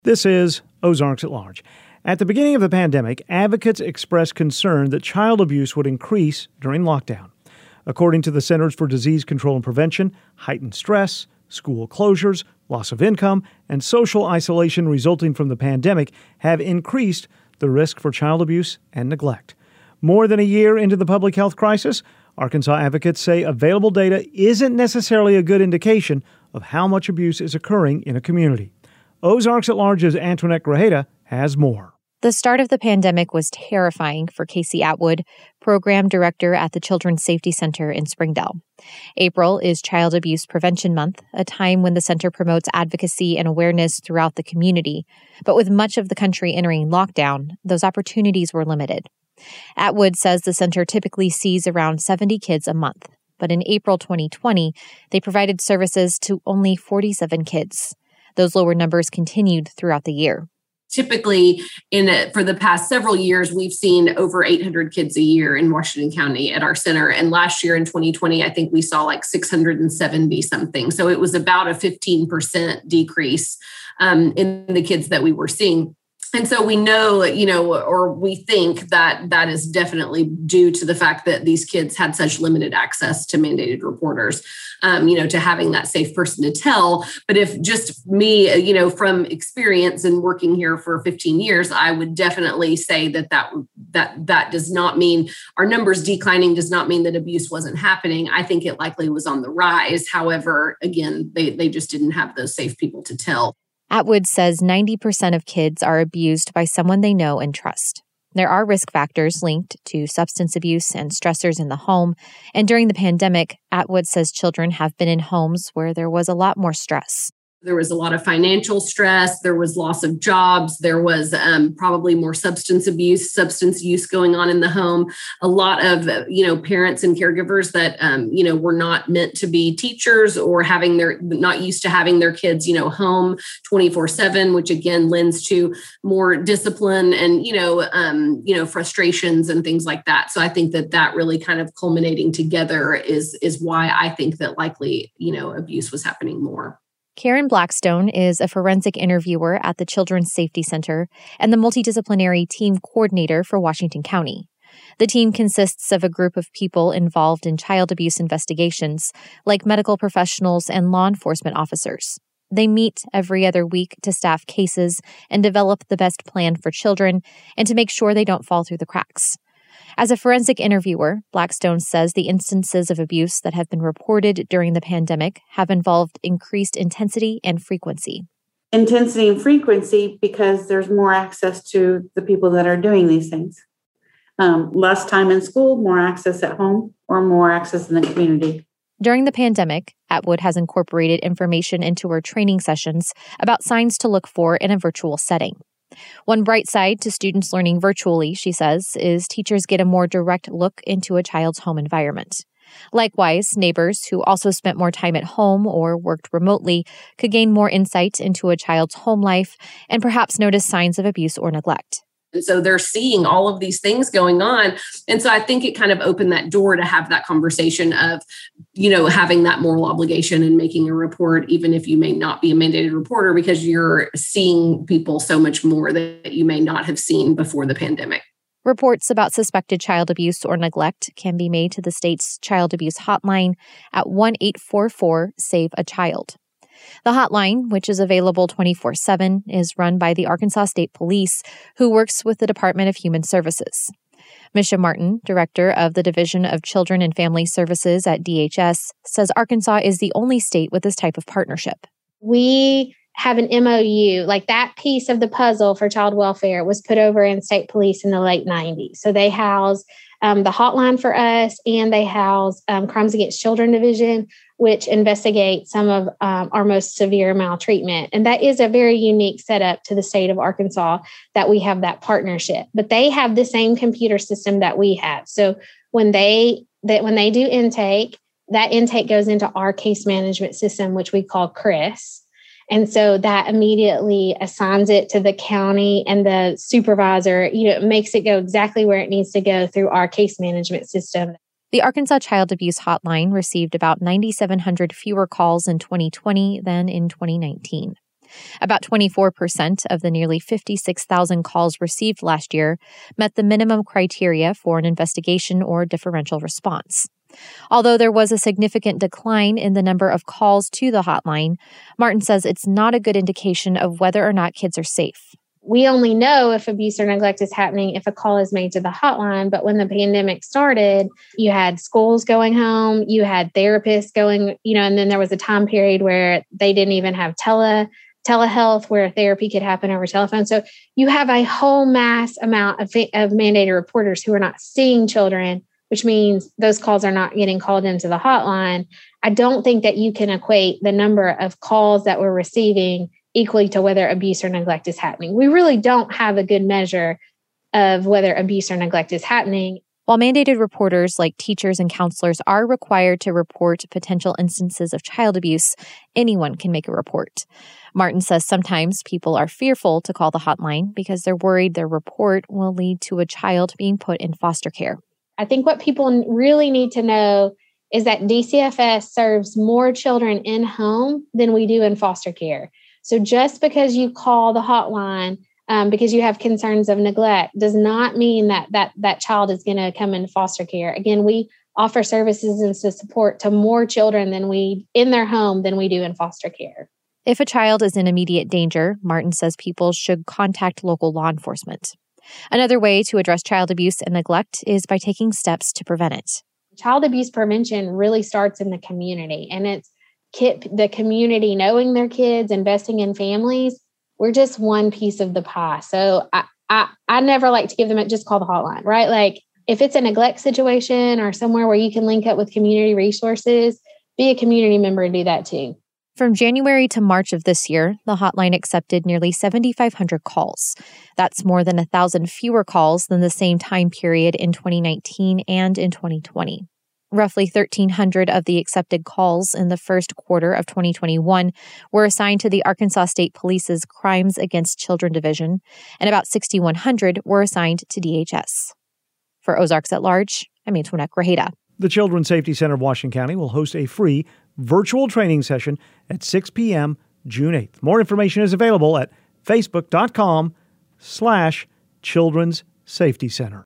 This is Ozarks at Large. At the beginning of the pandemic, advocates expressed concern that child abuse would increase during lockdown. According to the Centers for Disease Control and Prevention, heightened stress, school closures, loss of income, and social isolation resulting from the pandemic have increased the risk for child abuse and neglect. More than a year into the public health crisis, Arkansas advocates say available data isn't necessarily a good indication of how much abuse is occurring in a community. Ozarks at Large's Antoinette Grajeda has more. The start of the pandemic was terrifying for Casey Atwood, program director at the Children's Safety Center in Springdale. April is Child Abuse Prevention Month, a time when the center promotes advocacy and awareness throughout the community. But with much of the country entering lockdown, those opportunities were limited. Atwood says the center typically sees around 70 kids a month, but in April 2020, they provided services to only 47 kids. Those lower numbers continued throughout the year. Typically, for the past several years, we've seen over 800 kids a year in Washington County at our center. And last year in 2020, I think we saw like 670 something. So it was about a 15% decrease in the kids that we were seeing. And so we know, or we think that that is definitely due to the fact that these kids had such limited access to mandated reporters, to having that safe person to tell. But if just me, from experience and working here for 15 years, I would definitely say that does not mean our numbers declining, does not mean that abuse wasn't happening. I think it likely was on the rise. However, again, they just didn't have those safe people to tell. Atwood says 90% of kids are abused by someone they know and trust. There are risk factors linked to substance abuse and stressors in the home. And during the pandemic, Atwood says children have been in homes where there was a lot more stress. There was a lot of financial stress. There was loss of jobs. There was probably more substance use going on in the home. A lot of, parents and caregivers that, were not meant to be teachers or not used to having their kids, home 24/7, which again lends to more discipline and, frustrations and things like that. So I think that really kind of culminating together is why I think that likely, abuse was happening more. Karen Blackstone is a forensic interviewer at the Children's Safety Center and the multidisciplinary team coordinator for Washington County. The team consists of a group of people involved in child abuse investigations, like medical professionals and law enforcement officers. They meet every other week to staff cases and develop the best plan for children and to make sure they don't fall through the cracks. As a forensic interviewer, Blackstone says the instances of abuse that have been reported during the pandemic have involved increased intensity and frequency. Intensity and frequency because there's more access to the people that are doing these things. Less time in school, more access at home, or more access in the community. During the pandemic, Atwood has incorporated information into her training sessions about signs to look for in a virtual setting. One bright side to students learning virtually, she says, is teachers get a more direct look into a child's home environment. Likewise, neighbors who also spent more time at home or worked remotely could gain more insight into a child's home life and perhaps notice signs of abuse or neglect. And so they're seeing all of these things going on. And so I think it kind of opened that door to have that conversation of, having that moral obligation and making a report, even if you may not be a mandated reporter, because you're seeing people so much more that you may not have seen before the pandemic. Reports about suspected child abuse or neglect can be made to the state's child abuse hotline at 1-844-SAVE-A-CHILD. The hotline, which is available 24/7, is run by the Arkansas State Police, who works with the Department of Human Services. Misha Martin, director of the Division of Children and Family Services at DHS, says Arkansas is the only state with this type of partnership. We have an MOU, like that piece of the puzzle for child welfare was put over in state police in the late 90s. So they house the hotline for us, and they house Crimes Against Children Division, which investigates some of our most severe maltreatment. And that is a very unique setup to the state of Arkansas that we have that partnership. But they have the same computer system that we have. So when they do intake, that intake goes into our case management system, which we call CRIS. And so that immediately assigns it to the county, and the supervisor, makes it go exactly where it needs to go through our case management system. The Arkansas Child Abuse Hotline received about 9,700 fewer calls in 2020 than in 2019. About 24% of the nearly 56,000 calls received last year met the minimum criteria for an investigation or differential response. Although there was a significant decline in the number of calls to the hotline, Martin says it's not a good indication of whether or not kids are safe. We only know if abuse or neglect is happening if a call is made to the hotline. But when the pandemic started, you had schools going home, you had therapists going, and then there was a time period where they didn't even have telehealth where therapy could happen over telephone. So you have a whole mass amount of mandated reporters who are not seeing children, which means those calls are not getting called into the hotline. I don't think that you can equate the number of calls that we're receiving equally to whether abuse or neglect is happening. We really don't have a good measure of whether abuse or neglect is happening. While mandated reporters like teachers and counselors are required to report potential instances of child abuse, anyone can make a report. Martin says sometimes people are fearful to call the hotline because they're worried their report will lead to a child being put in foster care. I think what people really need to know is that DCFS serves more children in home than we do in foster care. So just because you call the hotline because you have concerns of neglect does not mean that child is going to come in foster care. Again, we offer services and support to more children in their home than we do in foster care. If a child is in immediate danger, Martin says people should contact local law enforcement. Another way to address child abuse and neglect is by taking steps to prevent it. Child abuse prevention really starts in the community, and it's the community knowing their kids, investing in families. We're just one piece of the pie. So I never like to give them just call the hotline, right? Like if it's a neglect situation or somewhere where you can link up with community resources, be a community member and do that too. From January to March of this year, the hotline accepted nearly 7,500 calls. That's more than 1,000 fewer calls than the same time period in 2019 and in 2020. Roughly 1,300 of the accepted calls in the first quarter of 2021 were assigned to the Arkansas State Police's Crimes Against Children Division, and about 6,100 were assigned to DHS. For Ozarks at Large, I'm Antoinette Grajeda. The Children's Safety Center of Washington County will host a free virtual training session at 6 p.m. June 8th. More information is available at facebook.com/Children's Safety Center.